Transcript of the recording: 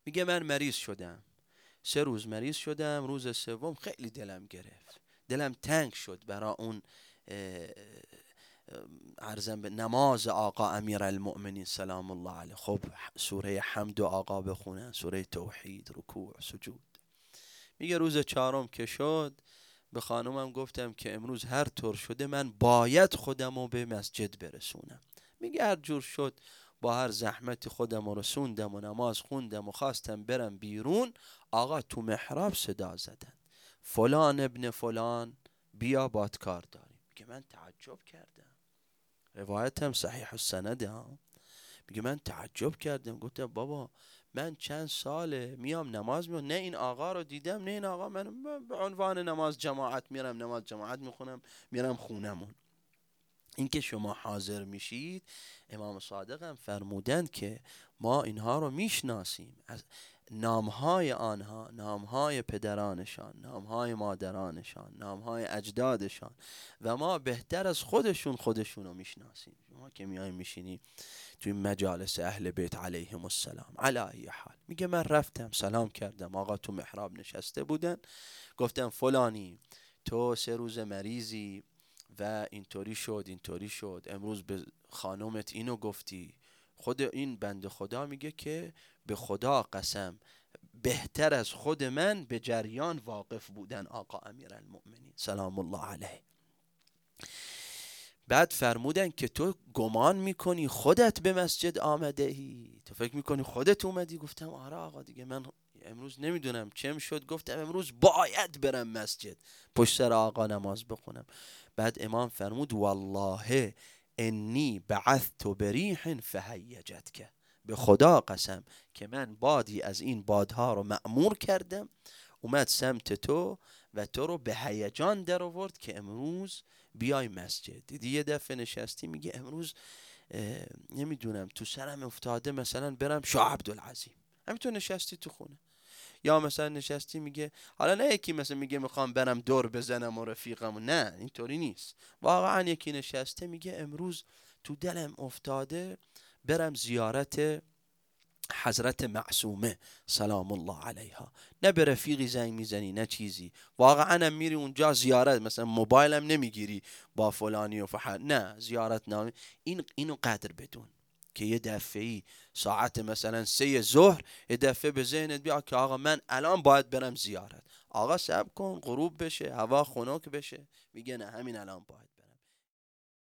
میگه من مریض شدم، 3 روز مریض شدم، روز سوم خیلی دلم گرفت، دلم تنگ شد برای اون عرضم به نماز آقا امیرالمؤمنین سلام الله علیه. خب سوره حمد و آقا بخونن، سوره توحید، رکوع، سجود. میگه روز 4 که شد به خانومم گفتم که امروز هر طور شده من باید خودم رو به مسجد برسونم. میگه هر جور شد با هر زحمت خودم رو رسوندم و نماز خوندم و خواستم برم بیرون، آقا تو محراب صدا زدن فلان ابن فلان بیا باد کار داریم. میگه من تعجب کردم، روایت هم صحیح السنده ها. میگه من تعجب کردم، گفتم بابا من چند ساله میام نماز میام، نه این آقا رو دیدم نه این آقا، من به عنوان نماز جماعت میرم نماز جماعت میخونم میرم خونمون. این که شما حاضر میشید، امام صادق هم فرمودند که ما اینها رو میشناسیم، از نامهای آنها، نامهای پدرانشان، نامهای مادرانشان، نامهای اجدادشان، و ما بهتر از خودشون رو میشناسیم. شما که میای میشینی توی مجالس اهل بیت علیهم السلام. علی ای حال، میگه من رفتم سلام کردم، آقا تو محراب نشسته بودن، گفتم فلانی تو 3 روز مریضی و اینطوری شد اینطوری شد، امروز به خانومت اینو گفتی. خود این بنده خدا میگه که به خدا قسم بهتر از خود من به جریان واقف بودن آقا امیرالمؤمنین سلام الله علیه. بعد فرمودن که تو گمان میکنی خودت به مسجد آمده ای؟ تو فکر میکنی خودت اومدی؟ گفتم آره آقا دیگه من امروز نمیدونم چم شد، گفتم امروز باید برم مسجد پشت سر آقا نماز بخونم. بعد امام فرمود والله انی بعثت بریح فهیجتک، به خدا قسم که من بادی از این بادها رو مأمور کردم اومد سمت تو و تو رو به هیجان در آورد که امروز بیای مسجد. دیدی یه دفعه نشستی میگه امروز نمیدونم تو سرم افتاده مثلا برم شاه عبدالعظیم، همینطور نشستی تو خونه. یا مثلا نشستی میگه حالا نه یکی مثلا میگه میخوام برم دور بزنم و رفیقم، نه اینطوری نیست، واقعا یکی نشسته میگه امروز تو دلم افتاده برم زیارت حضرت معصومه سلام الله علیها، نه به رفیقی زنگ میزنی نه چیزی، واقعا هم میری اونجا زیارت، مثلا موبایلم نمیگیری با فلانی و نه زیارت نامی. اینو قدر بدون که یه دفعی ساعت مثلا 3 ظهر یه دفعه به ذهنت بیا که آقا من الان باید برم زیارت. آقا صبر کن غروب بشه، هوا خنک بشه. میگه نه همین الان باید